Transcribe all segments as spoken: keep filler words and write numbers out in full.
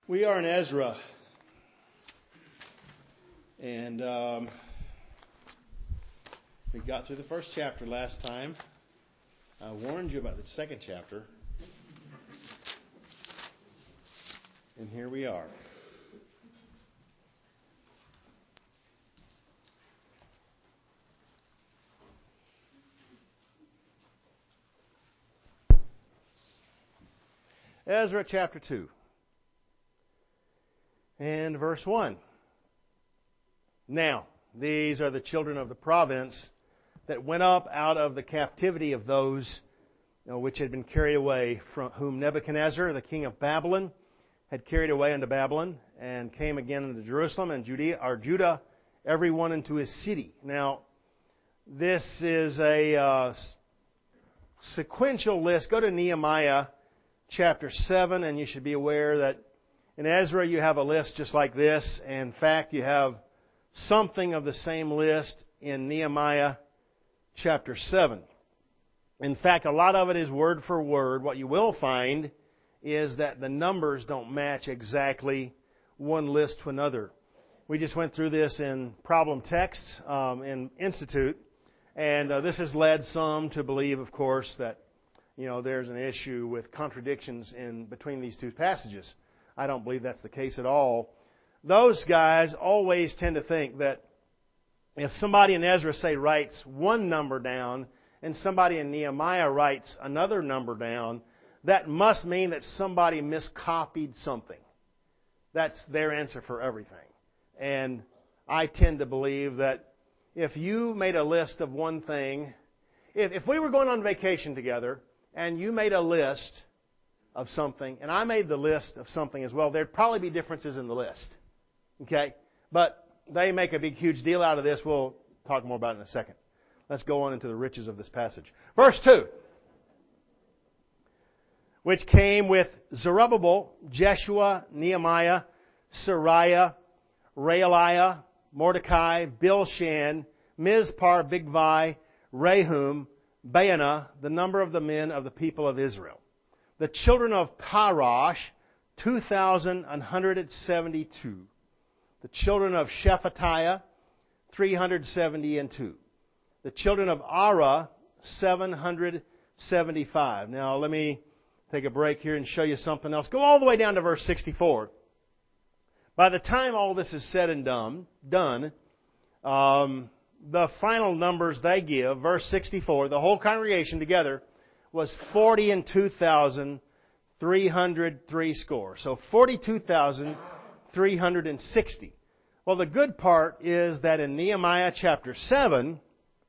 We are in Ezra, and um, we got through the first chapter last time. I warned you about the second chapter, and here we are. Ezra chapter two. And verse one. Now, these are the children of the province that went up out of the captivity of those you know, which had been carried away, from whom Nebuchadnezzar, the king of Babylon, had carried away into Babylon, and came again into Jerusalem and Judea, or Judah, every one into his city. Now, this is a uh, sequential list. Go to Nehemiah chapter seven, and you should be aware that in Ezra, you have a list just like this. In fact, you have something of the same list in Nehemiah chapter seven. In fact, a lot of it is word for word. What you will find is that the numbers don't match exactly one list to another. We just went through this in problem texts um, in Institute, and uh, this has led some to believe, of course, that you know there's an issue with contradictions in between these two passages. I don't believe that's the case at all. Those guys always tend to think that if somebody in Ezra, say, writes one number down and somebody in Nehemiah writes another number down, that must mean that somebody miscopied something. That's their answer for everything. And I tend to believe that if you made a list of one thing, if, if we were going on vacation together and you made a list of something, and I made the list of something as well, there'd probably be differences in the list. Okay? But they make a big, huge deal out of this. We'll talk more about it in a second. Let's go on into the riches of this passage. Verse two. Which came with Zerubbabel, Jeshua, Nehemiah, Sariah, Realiah, Mordecai, Bilshan, Mizpar, Bigvai, Rehum, Baanah, the number of the men of the people of Israel. The children of Parash, two thousand one hundred seventy-two. The children of Shephatiah, three hundred seventy and two. The children of Ara, seven hundred seventy-five. Now, let me take a break here and show you something else. Go all the way down to verse sixty-four. By the time all this is said and done, done um, the final numbers they give, verse sixty-four, the whole congregation together was forty and two thousand three hundred three score. So forty-two thousand three hundred sixty. Well, the good part is that in Nehemiah chapter seven,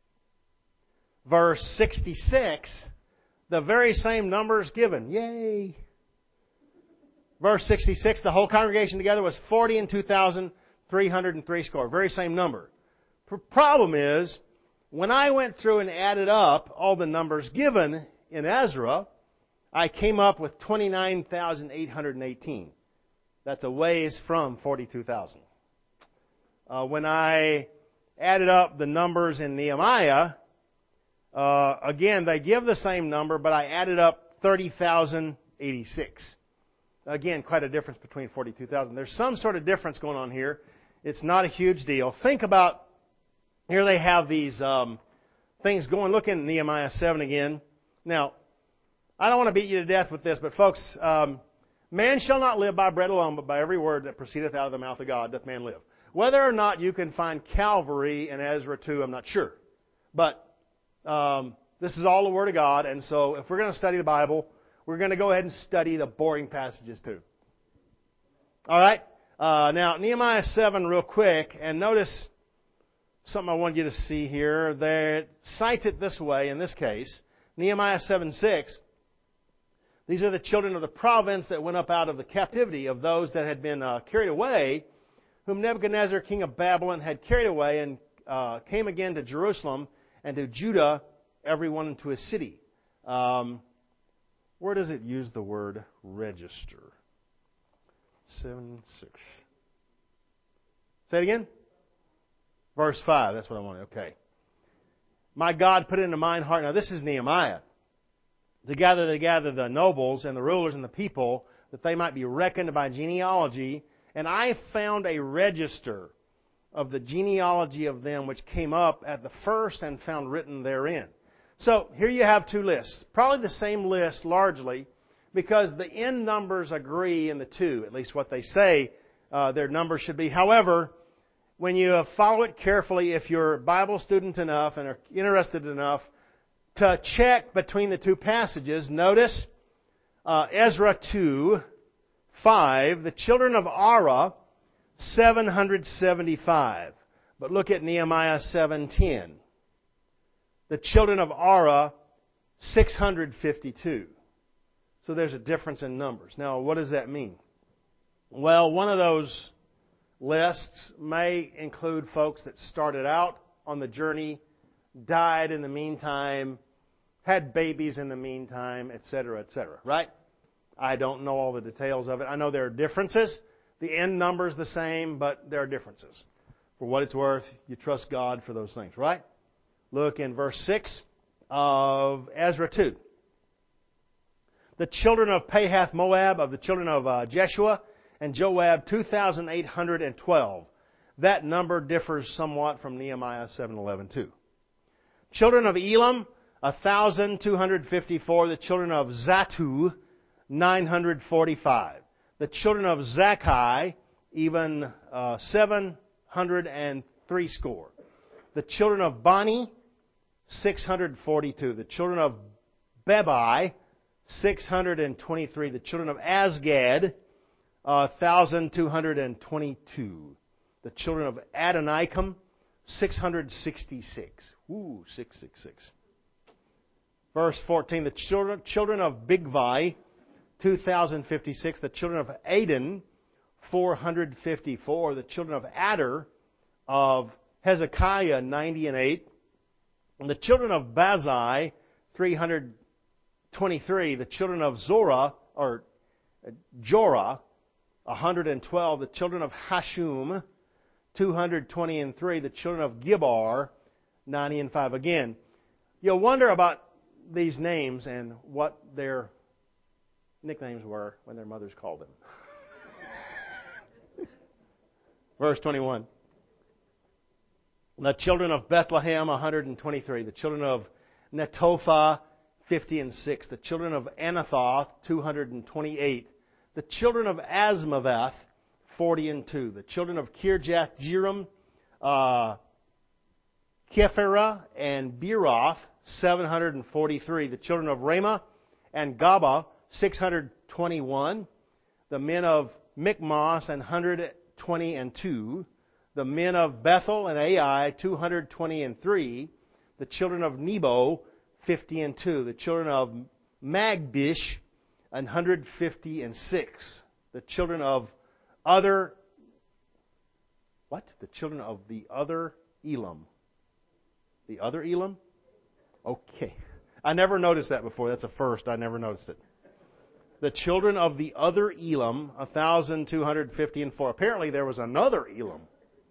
verse sixty-six, the very same numbers given. Yay! Verse sixty-six, the whole congregation together was forty and two thousand three hundred three score. Very same number. The problem is, when I went through and added up all the numbers given in Ezra, I came up with twenty-nine thousand eight hundred eighteen. That's a ways from forty-two thousand. Uh, when I added up the numbers in Nehemiah, uh, again, they give the same number, but I added up thirty thousand eighty-six. Again, quite a difference between forty-two thousand. There's some sort of difference going on here. It's not a huge deal. Think about, here they have these um, things going. Look in Nehemiah seven again. Now, I don't want to beat you to death with this, but folks, um, man shall not live by bread alone, but by every word that proceedeth out of the mouth of God doth man live. Whether or not you can find Calvary in Ezra two, I'm not sure. But um, this is all the Word of God, and so if we're going to study the Bible, we're going to go ahead and study the boring passages too. All right? Uh, now, Nehemiah seven real quick, and notice something I want you to see here. They cite it this way in this case. Nehemiah seven six, these are the children of the province that went up out of the captivity of those that had been uh, carried away, whom Nebuchadnezzar, king of Babylon, had carried away, and uh, came again to Jerusalem and to Judah, everyone into his city. Um, where does it use the word register? seven six. Say it again? Verse five, that's what I wanted. Okay. My God put it into mine heart. Now this is Nehemiah. To gather together the nobles and the rulers and the people that they might be reckoned by genealogy. And I found a register of the genealogy of them which came up at the first and found written therein. So here you have two lists. Probably the same list largely, because the end numbers agree in the two, at least what they say uh, their numbers should be. However, when you follow it carefully, if you're a Bible student enough and are interested enough to check between the two passages, notice uh, Ezra two, five, the children of Ara, seven hundred seventy-five. But look at Nehemiah seven ten. The children of Ara, six hundred fifty-two. So there's a difference in numbers. Now, what does that mean? Well, one of those lists may include folks that started out on the journey, died in the meantime, had babies in the meantime, et cetera, et cetera. Right? I don't know all the details of it. I know there are differences. The end number's the same, but there are differences. For what it's worth, you trust God for those things, right? Look in verse six of Ezra two. The children of Pahath Moab, of the children of uh, Jeshua and Joab, two thousand eight hundred twelve. That number differs somewhat from Nehemiah seven eleven too. Children of Elam, one thousand two hundred fifty-four. The children of Zatu, nine hundred forty-five. The children of Zakkai, even uh, seven hundred three score. The children of Bani, six hundred forty-two. The children of Bebai, six hundred twenty-three. The children of Asgad, uh, one thousand two hundred twenty-two. The children of Adonikam, six hundred sixty-six. Ooh, six six six. Verse fourteen, the children, children of Bigvai, two thousand fifty-six. The children of Adin, four hundred fifty-four. The children of Adar, of Hezekiah, ninety and eight. And the children of Bazai, three hundred twenty-three. The children of Zorah, or Jorah, one hundred twelve. The children of Hashum, two hundred twenty-three. The children of Gibbar, ninety and five. Again, you'll wonder about these names and what their nicknames were when their mothers called them. Verse twenty-one. The children of Bethlehem, one hundred twenty-three. The children of Netophah, fifty and six. The children of Anathoth, two hundred twenty-eight. The children of Asmaveth, forty and two. The children of Kirjath Jearim, uh, Kephirah and Beeroth, seven hundred forty-three. The children of Ramah and Gaba, six hundred twenty-one. The men of Michmas, and one hundred twenty and two. The men of Bethel and Ai, two hundred twenty and three. The children of Nebo, fifty and two. The children of Magbish, one hundred fifty and six. The children of other, what? The children of the other Elam. The other Elam? Okay. I never noticed that before. That's a first. I never noticed it. The children of the other Elam, one thousand two hundred fifty and four. Apparently there was another Elam.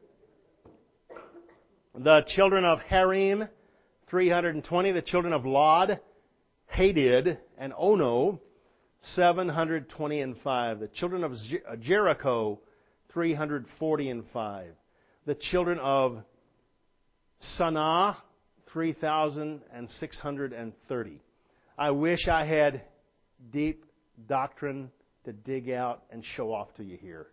The children of Harim, three hundred twenty. The children of Lod, Hadid, and Ono, seven hundred twenty and five. The children of Jericho, three hundred forty and five. The children of Sanaa, three thousand six hundred thirty. I wish I had deep doctrine to dig out and show off to you here.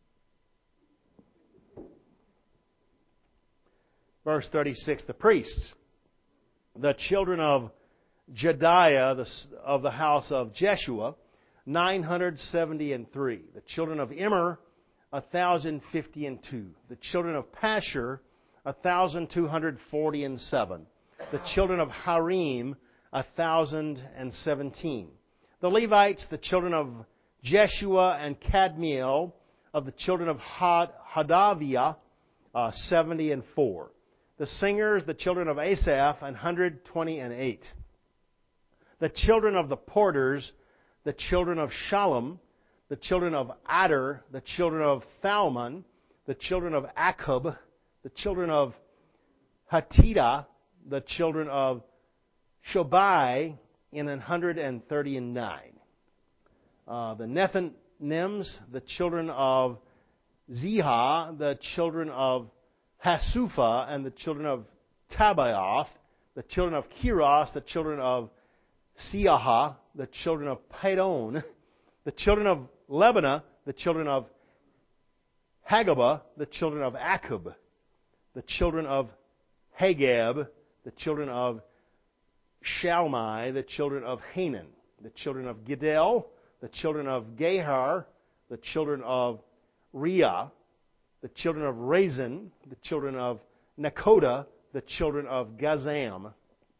Verse thirty-six, the priests, the children of Jediah of the house of Jeshua, nine hundred seventy and three. The children of Immer, one thousand fifty and two. The children of Pashur, one thousand two hundred forty and seven. The children of Harim, one thousand seventeen. The Levites, the children of Jeshua and Kadmiel, of the children of Hodaviah, uh, seventy and four. The singers, the children of Asaph, one hundred twenty and eight. The children of the porters, the children of Shalom, the children of Adar, the children of Thalmon, the children of Akub, the children of Hatita, the children of Shobai, in one hundred thirty-nine. uh, the Nethinims, the children of Ziha, the children of Hasupha, and the children of Tabaoth, the children of Kiros, the children of Siaha, the children of Padon, the children of Lebanah, the children of Hagabah, the children of Akub, the children of Hagab, the children of Shalmai, the children of Hanan, the children of Gidel, the children of Gahar, the children of Riah, the children of Rezin, the children of Nakoda, the children of Gazam.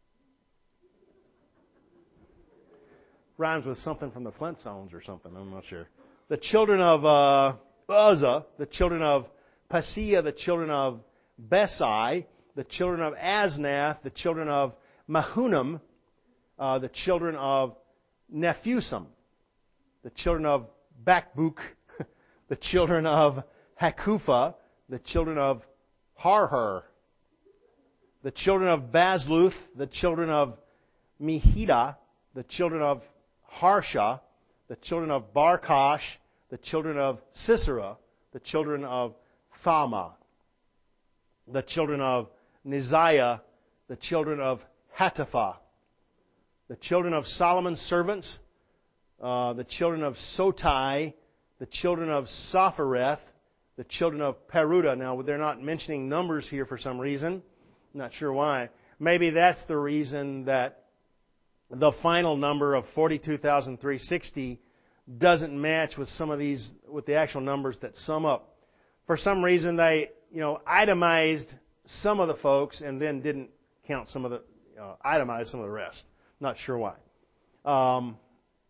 Rhymes with something from the Flintstones or something, I'm not sure. The children of uh, Uzzah, the children of Paseah, the children of Besai, the children of Asnath, the children of Mahunim, uh, the children of Nephusim, the children of Bakbuk, the children of Hakupha, the children of Harhur, the children of Bazluth, the children of Mehida, the children of Harsha, the children of Barkosh, the children of Sisera, the children of Thama, the children of Neziah, the children of Hatapha, the children of Solomon's servants, uh, the children of Sotai, the children of Sophereth, the children of Peruda. Now, they're not mentioning numbers here for some reason. I'm not sure why. Maybe that's the reason that the final number of forty-two thousand three hundred sixty doesn't match with some of these, with the actual numbers that sum up. For some reason, they, you know, itemized some of the folks and then didn't count some of the, uh, itemize some of the rest. Not sure why. Um,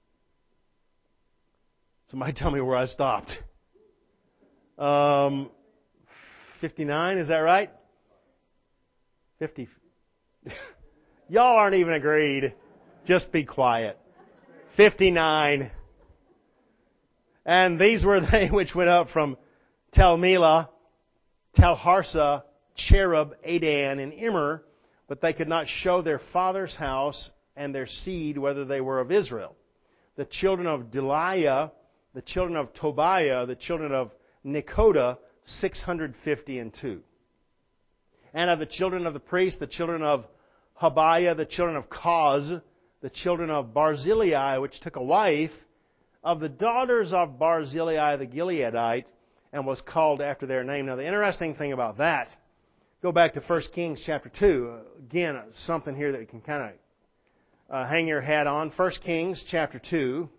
somebody tell me where I stopped. Um, fifty-nine, is that right? fifty. Y'all aren't even agreed. Just be quiet. fifty-nine. And these were they which went up from Tel Melah, Tel Harsa, Cherub, Adan, and Immer, but they could not show their father's house and their seed whether they were of Israel. The children of Deliah, the children of Tobiah, the children of Nekoda, six hundred fifty and two. And of the children of the priest, the children of Habiah, the children of Koz, the children of Barzillai, which took a wife, of the daughters of Barzillai the Gileadite, and was called after their name. Now, the interesting thing about that, go back to First Kings chapter two. Again, something here that you can kind of uh, hang your hat on. First Kings chapter two.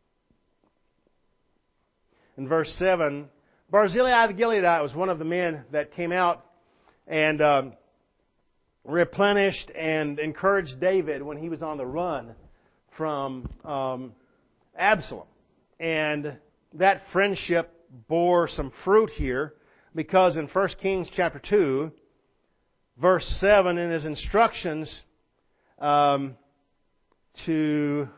In verse seven, Barzillai the Gileadite was one of the men that came out and um, replenished and encouraged David when he was on the run from um, Absalom. And that friendship bore some fruit here, because in First Kings chapter two, verse seven, in his instructions um, to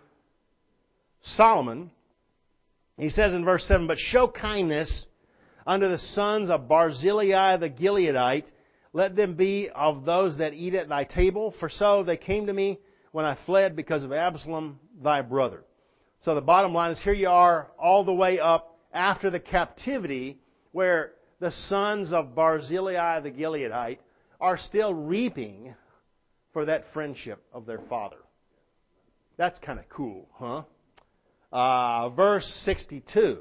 Solomon, he says in verse seven, "But show kindness unto the sons of Barzillai the Gileadite, let them be of those that eat at thy table, for so they came to me when I fled because of Absalom thy brother." So the bottom line is, here you are all the way up after the captivity, where the sons of Barzillai the Gileadite are still reaping for that friendship of their father. That's kind of cool, huh? Uh, verse sixty-two.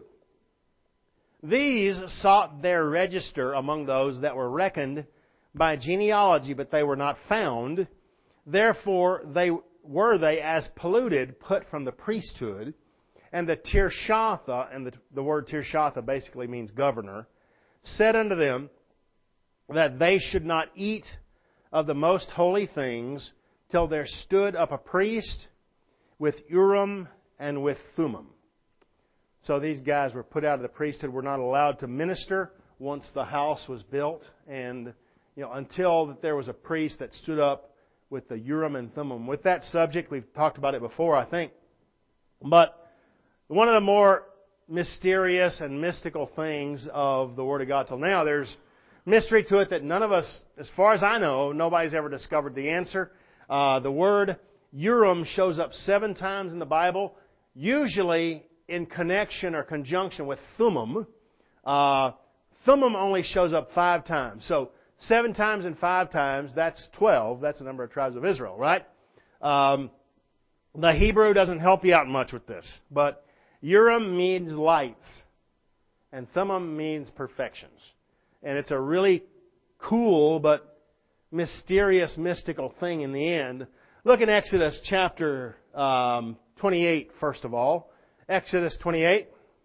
"These sought their register among those that were reckoned by genealogy, but they were not found. Therefore they were they as polluted, put from the priesthood. And the Tirshatha," and the, the word Tirshatha basically means governor, "said unto them that they should not eat of the most holy things till there stood up a priest with Urim and with Thummim." So these guys were put out of the priesthood, were not allowed to minister once the house was built, and you know, until that there was a priest that stood up with the Urim and Thummim. With that subject, we've talked about it before, I think. But one of the more mysterious and mystical things of the Word of God till now, there's mystery to it that none of us, as far as I know, nobody's ever discovered the answer. Uh, the word Urim shows up seven times in the Bible. Usually in connection or conjunction with Thummim. Uh, Thummim only shows up five times. So seven times and five times, that's twelve. That's the number of tribes of Israel, right? Um, the Hebrew doesn't help you out much with this. But Urim means lights. And Thummim means perfections. And it's a really cool but mysterious, mystical thing in the end. Look in Exodus chapter um, twenty-eight, first of all. Exodus twenty-eight.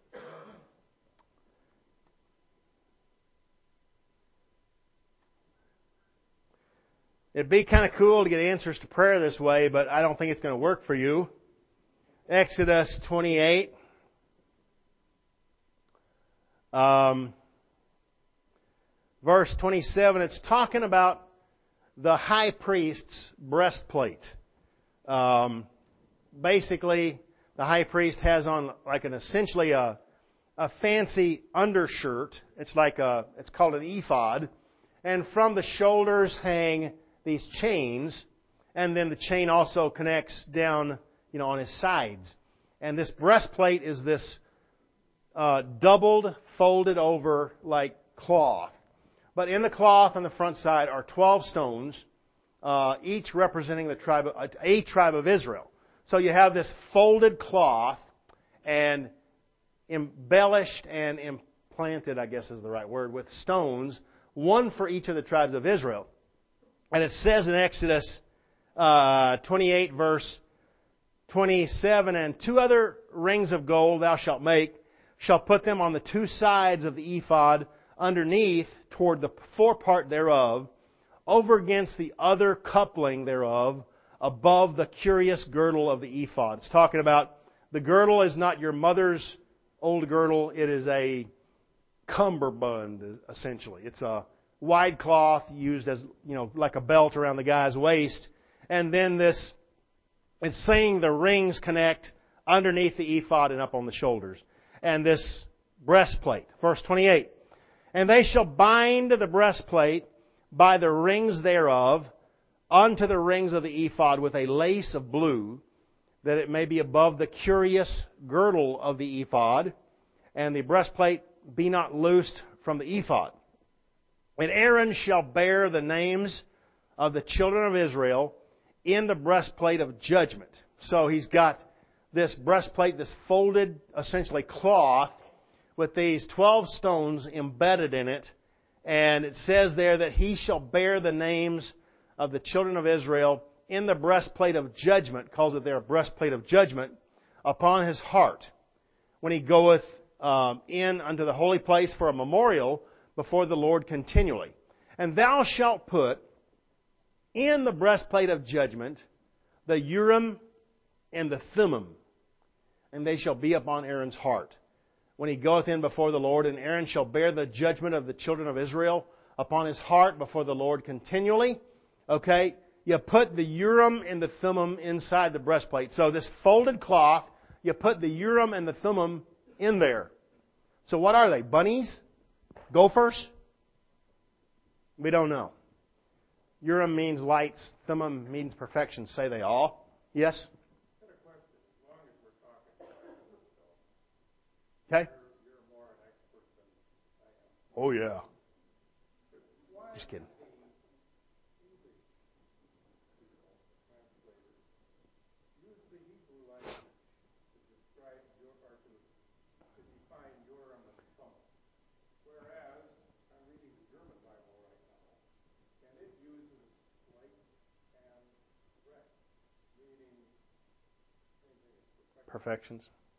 It'd be kind of cool to get answers to prayer this way, but I don't think it's going to work for you. Exodus twenty-eight. Um, verse twenty-seven, it's talking about the high priest's breastplate. Um, basically, the high priest has on like an essentially a, a fancy undershirt. It's like a, it's called an ephod. And from the shoulders hang these chains. And then the chain also connects down, you know, on his sides. And this breastplate is this uh, doubled, folded over like cloth. But in the cloth on the front side are twelve stones, uh, each representing the tribe, of, a tribe of Israel. So you have this folded cloth and embellished and implanted, I guess is the right word, with stones, one for each of the tribes of Israel. And it says in Exodus uh, twenty-eight, verse twenty-seven, and two other rings of gold thou shalt make, shall put them on the two sides of the ephod underneath toward the forepart thereof, over against the other coupling thereof, above the curious girdle of the ephod. It's talking about the girdle is not your mother's old girdle. It is a cummerbund, essentially. It's a wide cloth used as, you know, like a belt around the guy's waist. And then this, it's saying the rings connect underneath the ephod and up on the shoulders. And this breastplate, verse twenty-eight. And they shall bind the breastplate by the rings thereof unto the rings of the ephod with a lace of blue, that it may be above the curious girdle of the ephod, and the breastplate be not loosed from the ephod. And Aaron shall bear the names of the children of Israel in the breastplate of judgment. So he's got this breastplate, this folded, essentially cloth, with these twelve stones embedded in it. And it says there that he shall bear the names of the children of Israel in the breastplate of judgment, calls it there a breastplate of judgment, upon his heart, when he goeth um, in unto the holy place for a memorial before the Lord continually. And thou shalt put in the breastplate of judgment the Urim and the Thummim, and they shall be upon Aaron's heart, when he goeth in before the Lord. And Aaron shall bear the judgment of the children of Israel upon his heart before the Lord continually. Okay? You put the Urim and the Thummim inside the breastplate. So this folded cloth, you put the Urim and the Thummim in there. So what are they? Bunnies? Gophers? We don't know. Urim means lights. Thummim means perfection. Say they all. Yes? Okay? Oh, yeah. Just kidding. Perfections.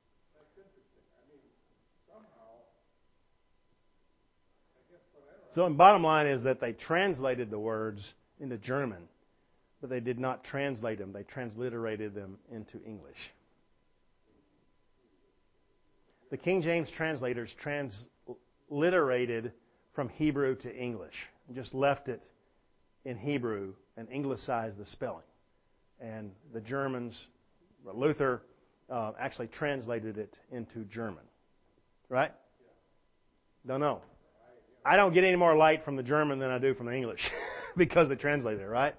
So the bottom line is that they translated the words into German, but they did not translate them. They transliterated them into English. The King James translators transliterated from Hebrew to English. Just left it in Hebrew and anglicized the spelling. And the Germans, Luther, uh, actually translated it into German. Right? Don't know. I don't get any more light from the German than I do from the English because they translate it, right?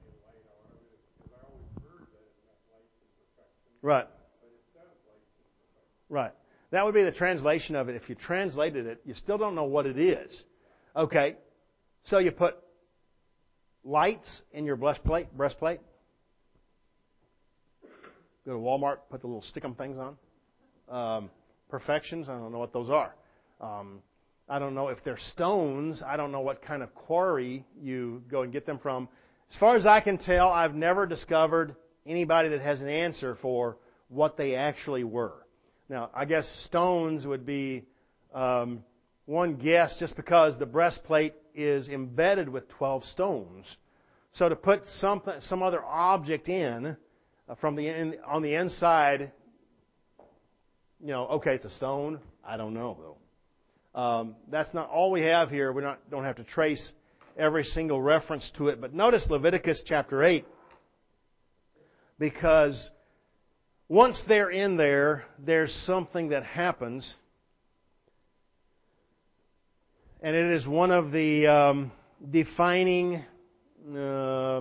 Right. Right. That would be the translation of it. If you translated it, you still don't know what it is. Okay. So you put lights in your breastplate. Breastplate. Go to Walmart, put the little stick-em things on. Um, perfections, I don't know what those are. Um, I don't know if they're stones. I don't know what kind of quarry you go and get them from. As far as I can tell, I've never discovered anybody that has an answer for what they actually were. Now, I guess stones would be um, one guess just because the breastplate is embedded with twelve stones. So to put something, some other object in uh, from the in, on the inside, you know, okay, it's a stone. I don't know though. Um, that's not all we have here. We not don't have to trace every single reference to it. But notice Leviticus chapter eight, because once they're in there, there's something that happens, and it is one of the um, defining uh,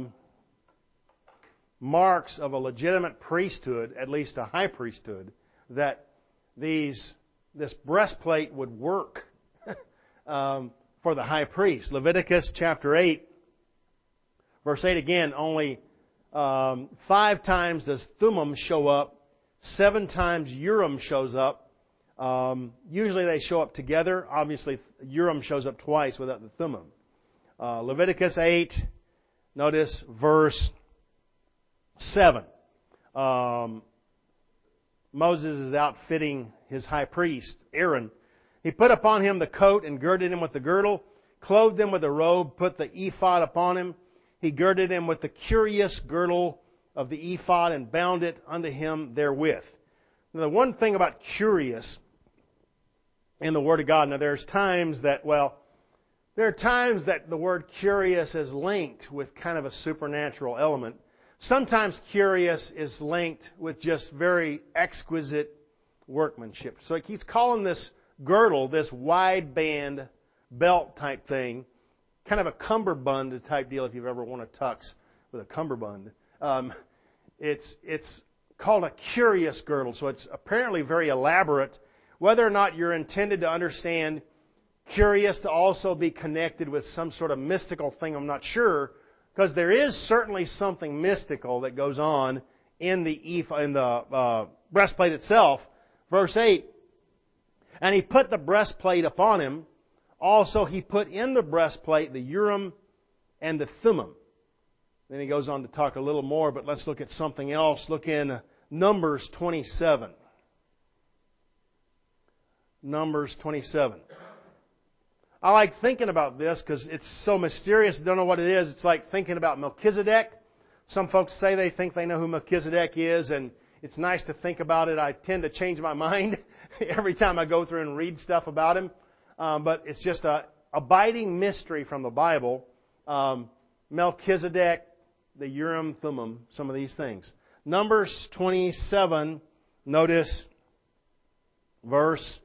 marks of a legitimate priesthood, at least a high priesthood, that these this breastplate would work um, for the high priest. Leviticus chapter eight, verse eight again, only Um, five times does Thummim show up. Seven times Urim shows up. Um, usually they show up together. Obviously, Urim shows up twice without the Thummim. Uh, Leviticus eight, notice verse seven. Um, Moses is outfitting his high priest, Aaron. He put upon him the coat and girded him with the girdle, clothed him with a robe, put the ephod upon him. He girded him with the curious girdle of the ephod and bound it unto him therewith. Now, the one thing about curious in the Word of God, now there's times that, well, there are times that the word curious is linked with kind of a supernatural element. Sometimes curious is linked with just very exquisite workmanship. So he keeps calling this girdle, this wide band belt type thing, kind of a cummerbund type deal if you've ever worn a tux with a cummerbund. Um, it's, it's called a curious girdle, so it's apparently very elaborate. Whether or not you're intended to understand curious to also be connected with some sort of mystical thing, I'm not sure, because there is certainly something mystical that goes on in the ephod, in the uh, breastplate itself. Verse eight, and he put the breastplate upon him. Also, he put in the breastplate the Urim and the Thummim. Then he goes on to talk a little more, but let's look at something else. Look in Numbers twenty-seven. Numbers twenty-seven. I like thinking about this because it's so mysterious. I don't know what it is. It's like thinking about Melchizedek. Some folks say they think they know who Melchizedek is, and it's nice to think about it. I tend to change my mind every time I go through and read stuff about him. Um, but it's just a abiding mystery from the Bible. Um, Melchizedek, the Urim, Thummim, some of these things. Numbers twenty-seven, notice verse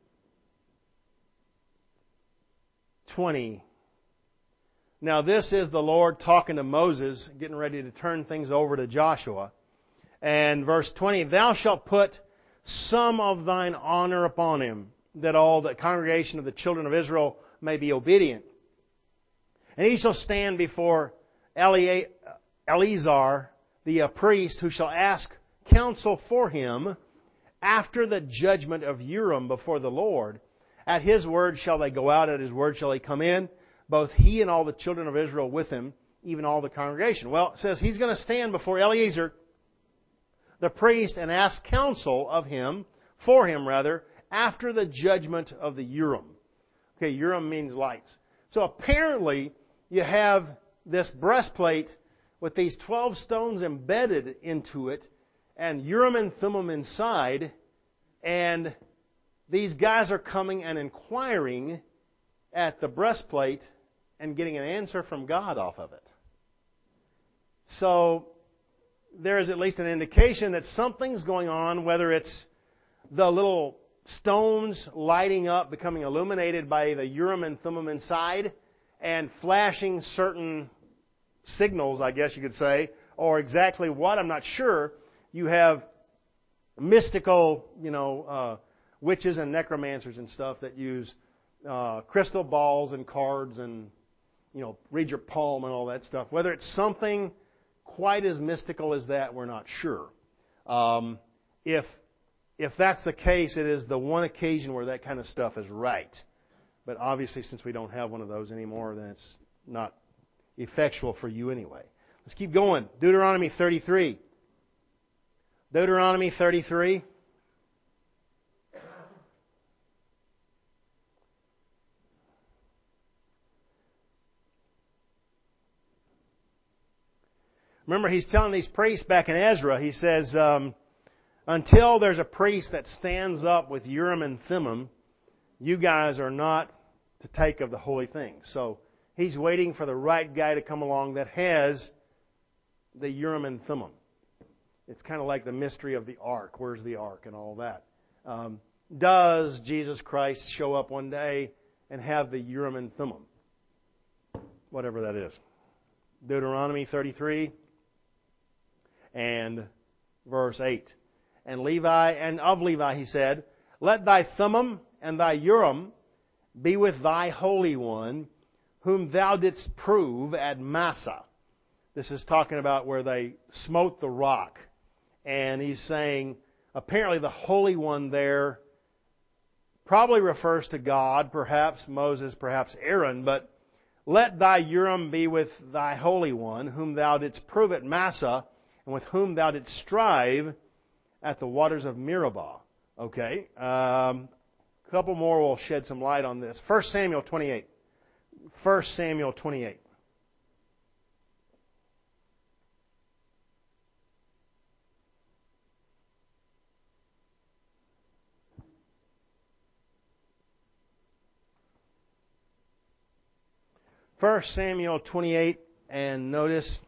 twenty. Now this is the Lord talking to Moses, getting ready to turn things over to Joshua. And verse twenty, thou shalt put some of thine honor upon him, that all the congregation of the children of Israel may be obedient. And he shall stand before Eleazar, the priest, who shall ask counsel for him after the judgment of Urim before the Lord. At his word shall they go out, at his word shall they come in, both he and all the children of Israel with him, even all the congregation. Well, it says he's going to stand before Eleazar, the priest, and ask counsel of him, for him rather, after the judgment of the Urim. Okay, Urim means lights. So apparently you have this breastplate with these twelve stones embedded into it, and Urim and Thummim inside, and these guys are coming and inquiring at the breastplate and getting an answer from God off of it. So there is at least an indication that something's going on, whether it's the little stones lighting up, becoming illuminated by the Urim and Thummim inside, and flashing certain signals, I guess you could say, or exactly what, I'm not sure. You have mystical, you know, uh, witches and necromancers and stuff that use uh, crystal balls and cards and, you know, read your palm and all that stuff. Whether it's something quite as mystical as that, we're not sure. Um, if if that's the case, it is the one occasion where that kind of stuff is right. But obviously, since we don't have one of those anymore, then it's not effectual for you anyway. Let's keep going. Deuteronomy thirty-three. Deuteronomy thirty-three. Remember, he's telling these priests back in Ezra, he says, um, until there's a priest that stands up with Urim and Thummim, you guys are not to take of the holy things. So he's waiting for the right guy to come along that has the Urim and Thummim. It's kind of like the mystery of the ark. Where's the ark and all that? Um, does Jesus Christ show up one day and have the Urim and Thummim? Whatever that is. Deuteronomy thirty-three and verse eight. And Levi, and of Levi he said, let thy Thummim and thy Urim be with thy Holy One, whom thou didst prove at Massah. This is talking about where they smote the rock. And he's saying, apparently the Holy One there probably refers to God, perhaps Moses, perhaps Aaron, but let thy Urim be with thy Holy One, whom thou didst prove at Massah, and with whom thou didst strive at the waters of Meribah. Okay. Um, a couple more will shed some light on this. First Samuel twenty-eight. First Samuel twenty-eight. First Samuel twenty-eight, and notice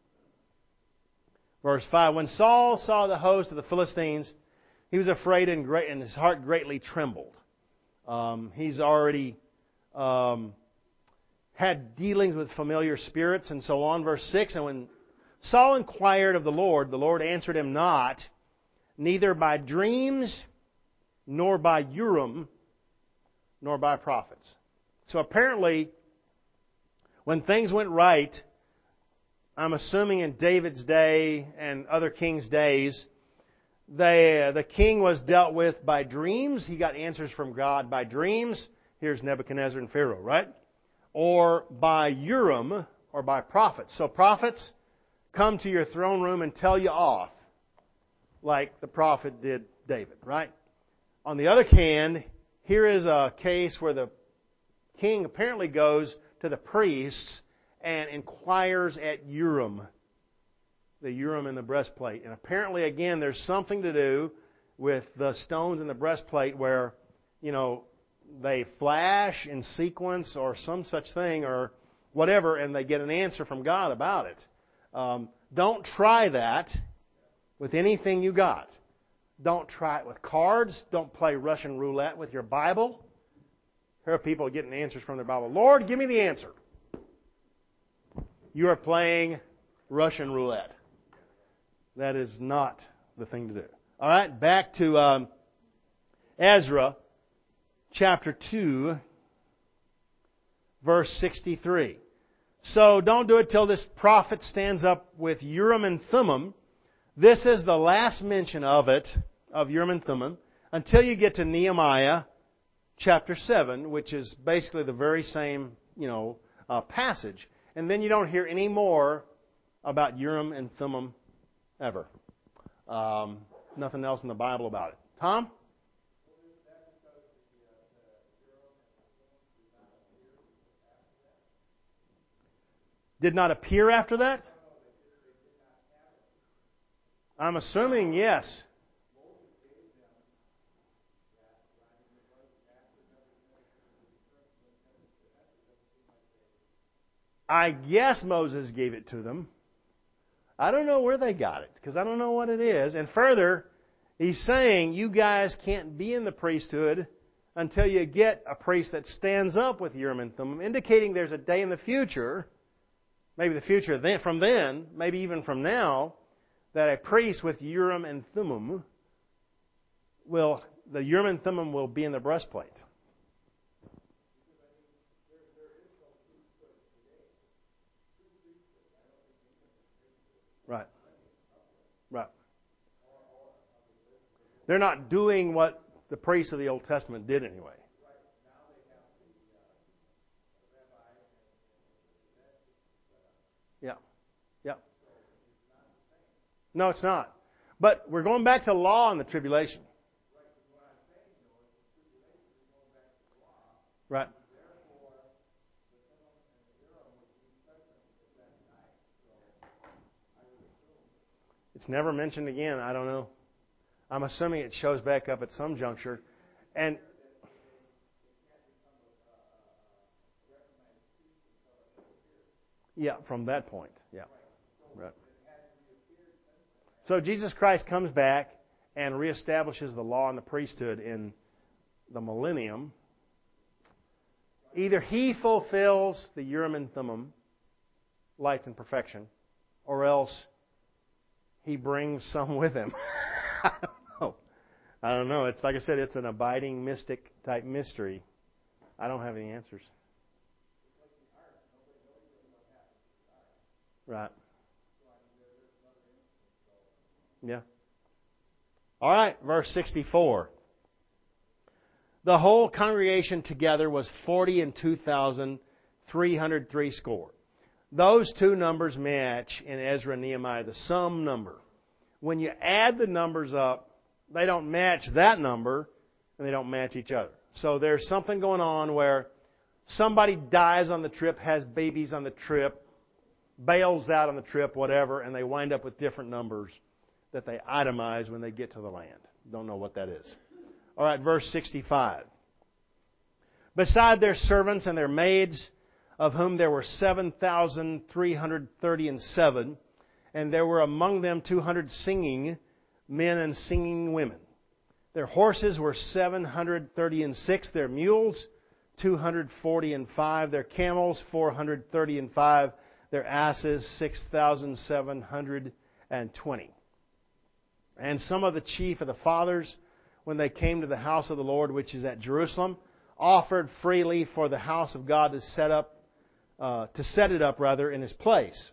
verse five. When Saul saw the host of the Philistines, he was afraid and great, and his heart greatly trembled. Um, he's already um, had dealings with familiar spirits and so on. Verse six, and when Saul inquired of the Lord, the Lord answered him not, neither by dreams, nor by Urim, nor by prophets. So apparently, when things went right, I'm assuming in David's day and other kings' days, they, the king was dealt with by dreams. He got answers from God by dreams. Here's Nebuchadnezzar and Pharaoh, right? Or by Urim, or by prophets. So prophets come to your throne room and tell you off, like the prophet did David, right? On the other hand, here is a case where the king apparently goes to the priests and inquires at Urim, the Urim in the breastplate. And apparently, again, there's something to do with the stones in the breastplate where, you know, they flash in sequence or some such thing or whatever, and they get an answer from God about it. Um, don't try that with anything you got. Don't try it with cards. Don't play Russian roulette with your Bible. Here are people getting answers from their Bible. Lord, give me the answer. You are playing Russian roulette. That is not the thing to do. All right, back to um, Ezra, chapter two, verse sixty-three. So don't do it till this prophet stands up with Urim and Thummim. This is the last mention of it, of Urim and Thummim, until you get to Nehemiah chapter seven, which is basically the very same, you know, uh, passage. And then you don't hear any more about Urim and Thummim ever. Um, nothing else in the Bible about it. Tom? Did not appear after that? I'm assuming yes. I guess Moses gave it to them. I don't know where they got it, because I don't know what it is. And further, he's saying you guys can't be in the priesthood until you get a priest that stands up with Urim and Thummim, indicating there's a day in the future, maybe the future then, from then, maybe even from now, that a priest with Urim and Thummim will, the Urim and Thummim will be in the breastplate. Right. Right. They're not doing what the priests of the Old Testament did anyway. Yeah. Yeah. No, it's not. But we're going back to law in the tribulation. Right. It's never mentioned again. I don't know. I'm assuming it shows back up at some juncture. And yeah, from that point. Yeah. Right. So Jesus Christ comes back and reestablishes the law and the priesthood in the millennium. Either He fulfills the Urim and Thummim, lights and perfection, or else He brings some with Him. I don't know. I don't know. It's like I said, it's an abiding mystic type mystery. I don't have any answers. Right. Yeah. All right, verse sixty-four. The whole congregation together was forty and two thousand three hundred three score. Those two numbers match in Ezra and Nehemiah, the sum number. When you add the numbers up, they don't match that number, and they don't match each other. So there's something going on where somebody dies on the trip, has babies on the trip, bails out on the trip, whatever, and they wind up with different numbers that they itemize when they get to the land. Don't know what that is. All right, verse sixty-five. Beside their servants and their maids, of whom there were seven thousand three hundred thirty and seven, and there were among them two hundred singing men and singing women. Their horses were seven hundred thirty and six, their mules two hundred forty and five, their camels four hundred thirty and five, their asses six thousand seven hundred twenty. And some of the chief of the fathers, when they came to the house of the Lord, which is at Jerusalem, offered freely for the house of God to set up, uh, to set it up rather in His place.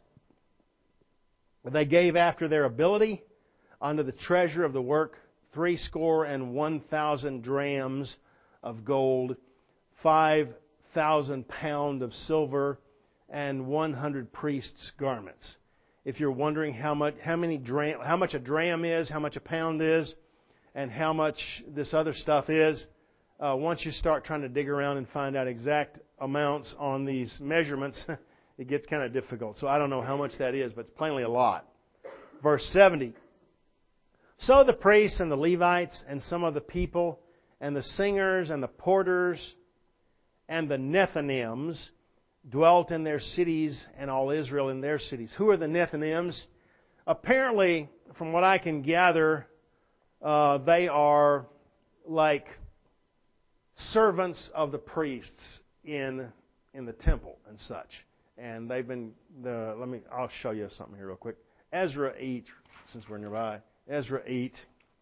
They gave after their ability unto the treasure of the work three score and one thousand drams of gold, five thousand pound of silver, and one hundred priests' garments. If you're wondering how much, how many dram, how much a dram is, how much a pound is, and how much this other stuff is, uh, once you start trying to dig around and find out exact amounts on these measurements, it gets kind of difficult. So I don't know how much that is, but it's plainly a lot. Verse seventy. So the priests and the Levites and some of the people and the singers and the porters and the Nethinims dwelt in their cities, and all Israel in their cities. Who are the Nethinims? Apparently, from what I can gather, uh, they are like servants of the priests in in the temple and such. And they've been the. Let me. I'll show you something here real quick. Ezra eight, since we're nearby. Ezra eight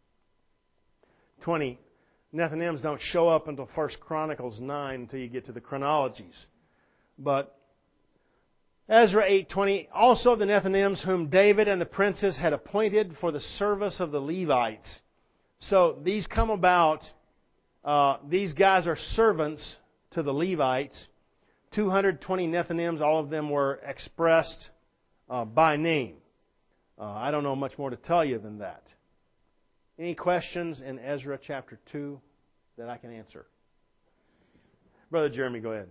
twenty. Nethinims don't show up until First Chronicles nine until you get to the chronologies. But Ezra eight twenty, also the Nethinims whom David and the princes had appointed for the service of the Levites. So these come about, uh, these guys are servants to the Levites. two hundred twenty Nethinims, all of them were expressed uh, by name. Uh, I don't know much more to tell you than that. Any questions in Ezra chapter two that I can answer? Brother Jeremy, go ahead.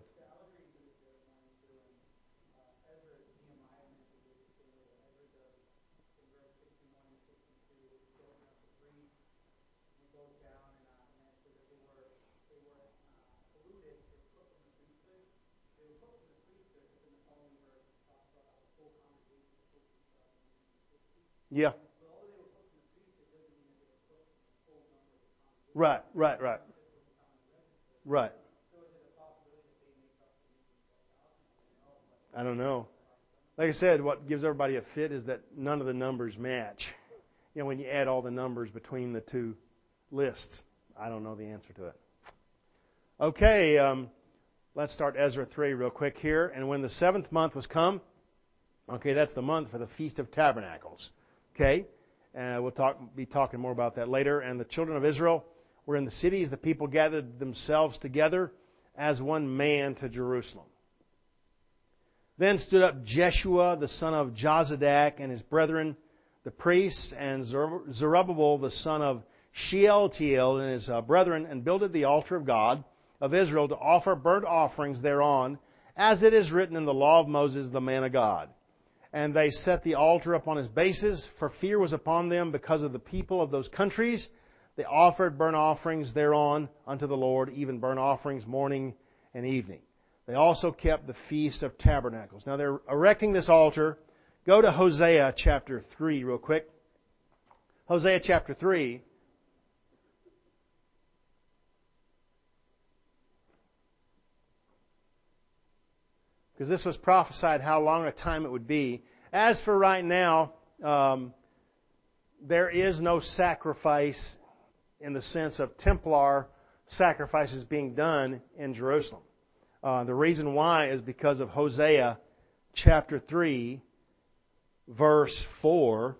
Yeah. Right, right, right. Right. I don't know. Like I said, what gives everybody a fit is that none of the numbers match. You know, when you add all the numbers between the two lists. I don't know the answer to it. Okay, um, let's start Ezra three real quick here. And when the seventh month was come, okay, that's the month for the Feast of Tabernacles. Okay, and we'll talk, be talking more about that later. And the children of Israel were in the cities. The people gathered themselves together as one man to Jerusalem. Then stood up Jeshua, the son of Jozadak, and his brethren, the priests, and Zerubbabel, the son of Shealtiel, and his uh, brethren, and builded the altar of God of Israel to offer burnt offerings thereon, as it is written in the law of Moses, the man of God. And they set the altar upon his bases, for fear was upon them because of the people of those countries. They offered burnt offerings thereon unto the Lord, even burnt offerings morning and evening. They also kept the Feast of Tabernacles. Now they're erecting this altar. Go to Hosea chapter three real quick. Hosea chapter three. Because this was prophesied how long a time it would be. As for right now, um, there is no sacrifice in the sense of Templar sacrifices being done in Jerusalem. Uh, the reason why is because of Hosea chapter three, verse four.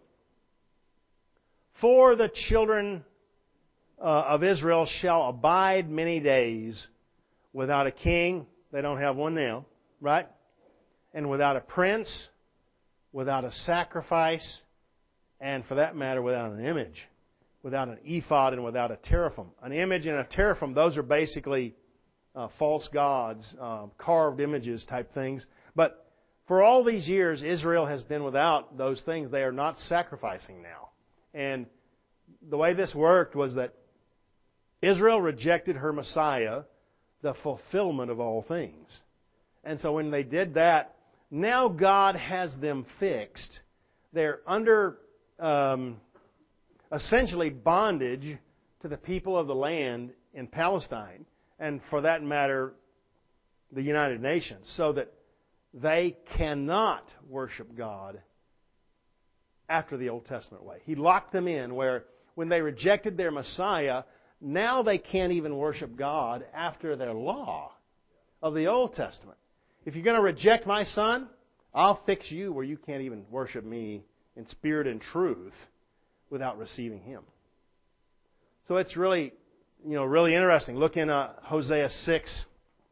For the children uh, of Israel shall abide many days without a king. They don't have one now, right? And without a prince, without a sacrifice, and for that matter, without an image, without an ephod and without a teraphim. An image and a teraphim, those are basically Uh, false gods, uh, carved images type things. But for all these years, Israel has been without those things. They are not sacrificing now. And the way this worked was that Israel rejected her Messiah, the fulfillment of all things. And so when they did that, now God has them fixed. They're under um, essentially bondage to the people of the land in Palestine, and for that matter, the United Nations, so that they cannot worship God after the Old Testament way. He locked them in where when they rejected their Messiah, now they can't even worship God after their law of the Old Testament. If you're going to reject my Son, I'll fix you where you can't even worship me in spirit and truth without receiving Him. So it's really... You know, really interesting. Look in uh, Hosea six,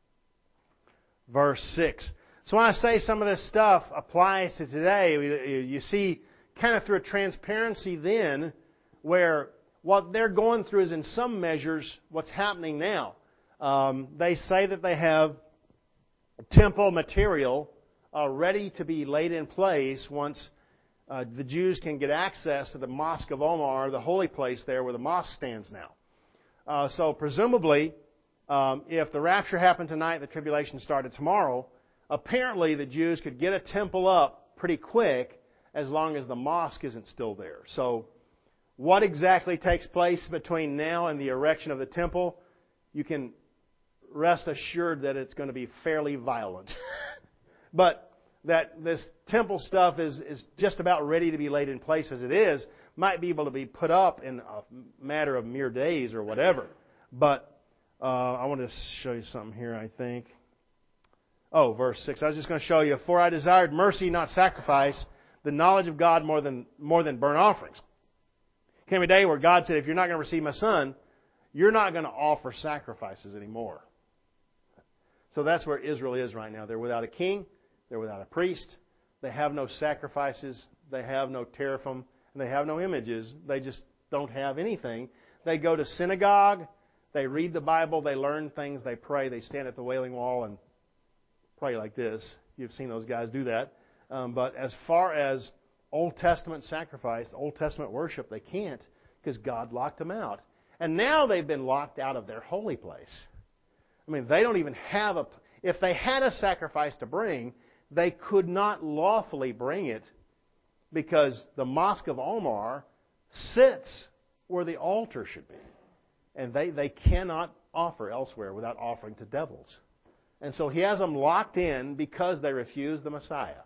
verse six. So when I say some of this stuff applies to today, you see kind of through a transparency then where what they're going through is in some measures what's happening now. Um, they say that they have temple material uh, ready to be laid in place once uh, the Jews can get access to the Mosque of Omar, the holy place there where the mosque stands now. Uh, so presumably, um, if the rapture happened tonight, the tribulation started tomorrow, apparently the Jews could get a temple up pretty quick as long as the mosque isn't still there. So what exactly takes place between now and the erection of the temple, you can rest assured that it's going to be fairly violent. But that this temple stuff is, is just about ready to be laid in place as it is, might be able to be put up in a matter of mere days or whatever. But uh, I want to show you something here, I think. Oh, verse six. I was just going to show you. For I desired mercy, not sacrifice, the knowledge of God more than more than burnt offerings. Came a day where God said, if you're not going to receive my Son, you're not going to offer sacrifices anymore. So that's where Israel is right now. They're without a king. They're without a priest. They have no sacrifices. They have no teraphim. They have no images. They just don't have anything. They go to synagogue. They read the Bible. They learn things. They pray. They stand at the Wailing Wall and pray like this. You've seen those guys do that. Um, but as far as Old Testament sacrifice, Old Testament worship, they can't because God locked them out. And now they've been locked out of their holy place. I mean, they don't even have a... If they had a sacrifice to bring, they could not lawfully bring it because the Mosque of Omar sits where the altar should be. And they, they cannot offer elsewhere without offering to devils. And so He has them locked in because they refuse the Messiah.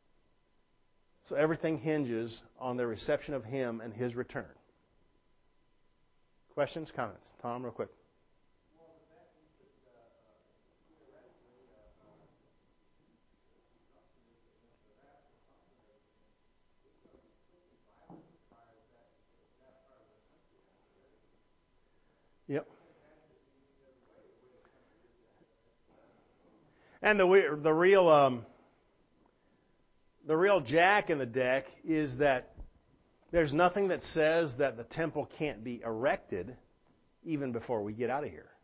So everything hinges on their reception of Him and His return. Questions, comments? Tom, real quick. Yep. And the the real um, the real jack in the deck is that there's nothing that says that the temple can't be erected even before we get out of here.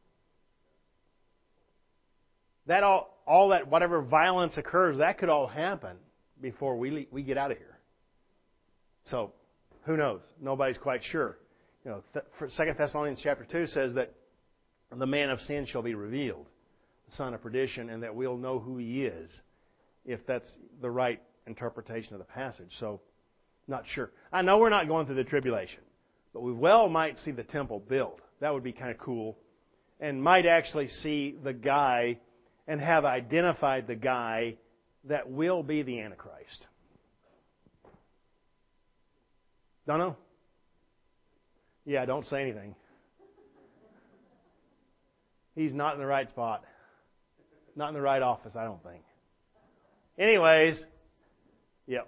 That all all that whatever violence occurs, that could all happen before we we get out of here. So who knows? Nobody's quite sure. You know, th- Second Thessalonians chapter two says that the man of sin shall be revealed, the son of perdition, and that we'll know who he is, if that's the right interpretation of the passage. So, not sure. I know we're not going through the tribulation, but we well might see the temple built. That would be kind of cool, and might actually see the guy and have identified the guy that will be the Antichrist. Don't know? Yeah, don't say anything. He's not in the right spot. Not in the right office, I don't think. Anyways, yep.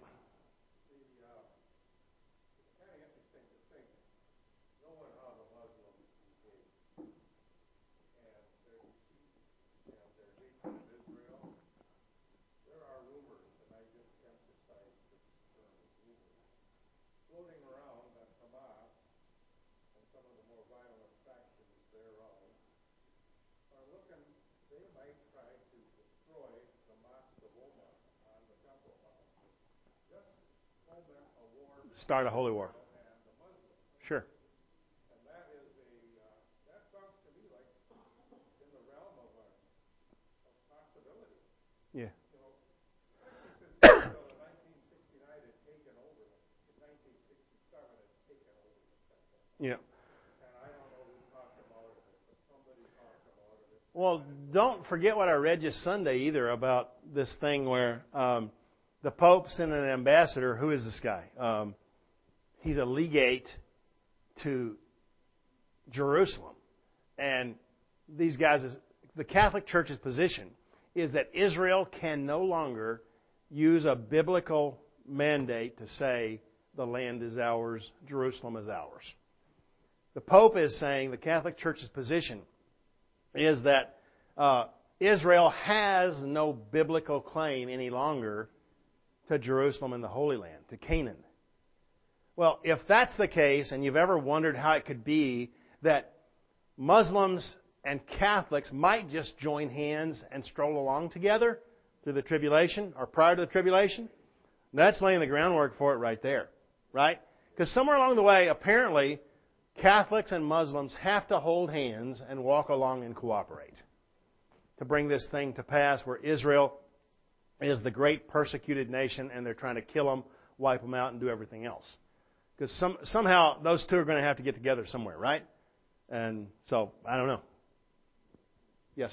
Start a holy war. Sure. And that is a, uh, that sounds to me like in the realm of a of possibility. Yeah. You know, especially since Israel in nineteen sixty-nine had taken over, in nineteen sixty-seven had taken over the temple. Yeah. And I don't know who talked them out of it, but somebody talked them out of it. Well, don't forget what I read just Sunday either about this thing where um, the Pope sent an ambassador. Who is this guy? Um, He's a legate to Jerusalem. And these guys, the Catholic Church's position is that Israel can no longer use a biblical mandate to say the land is ours, Jerusalem is ours. The Pope is saying, the Catholic Church's position is that uh, Israel has no biblical claim any longer to Jerusalem and the Holy Land, to Canaan. Well, if that's the case, and you've ever wondered how it could be that Muslims and Catholics might just join hands and stroll along together through the tribulation or prior to the tribulation, that's laying the groundwork for it right there, right? Because somewhere along the way, apparently, Catholics and Muslims have to hold hands and walk along and cooperate to bring this thing to pass where Israel is the great persecuted nation and they're trying to kill them, wipe them out, and do everything else. Because some, somehow those two are going to have to get together somewhere, right? And so, I don't know. Yes?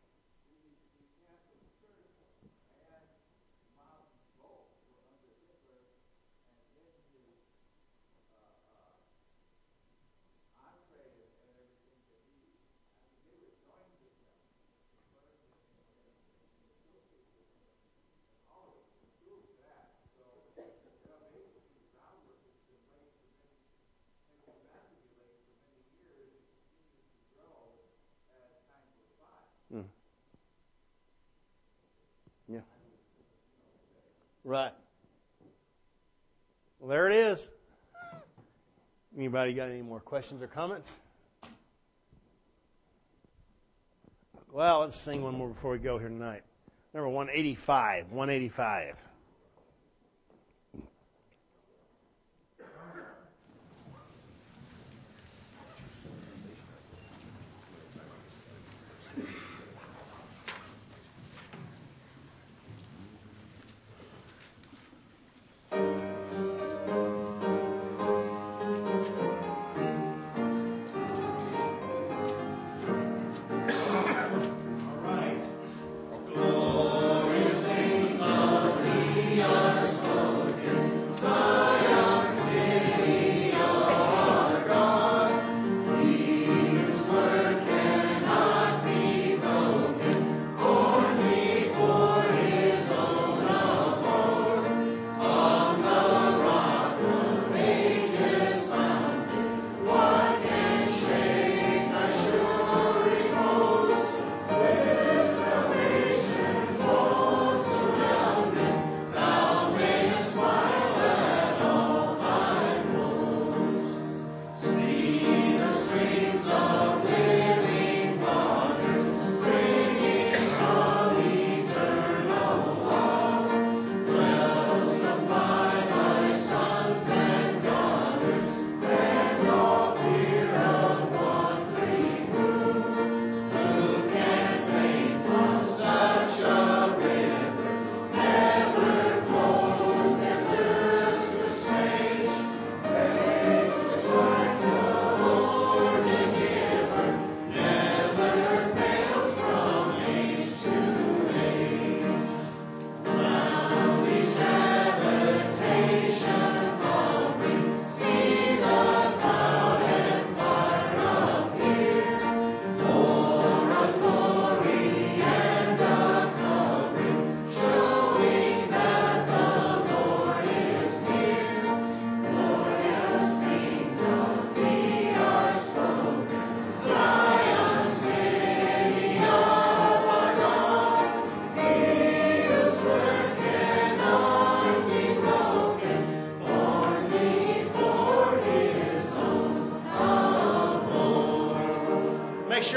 Mm. Yeah. Right. Well, there it is. Anybody got any more questions or comments? Well, let's sing one more before we go here tonight. Number one eighty-five. one eighty-five. Glory sings of the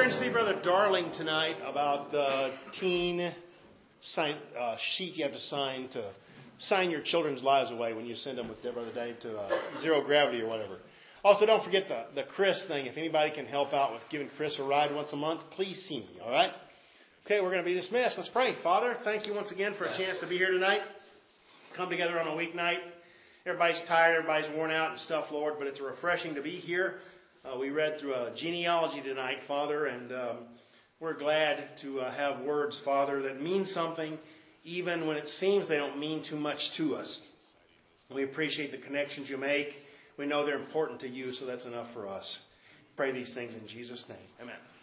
going to see Brother Darling tonight about the teen sign, uh, sheet you have to sign to sign your children's lives away when you send them with Brother Dave to uh, zero gravity or whatever. Also, don't forget the, the Chris thing. If anybody can help out with giving Chris a ride once a month, please see me, all right? Okay, we're going to be dismissed. Let's pray. Father, thank you once again for a chance to be here tonight. Come together on a weeknight. Everybody's tired, everybody's worn out and stuff, Lord, but it's refreshing to be here. Uh, we read through a genealogy tonight, Father, and um, we're glad to uh, have words, Father, that mean something, even when it seems they don't mean too much to us. We appreciate the connections you make. We know they're important to you, so that's enough for us. Pray these things in Jesus' name. Amen.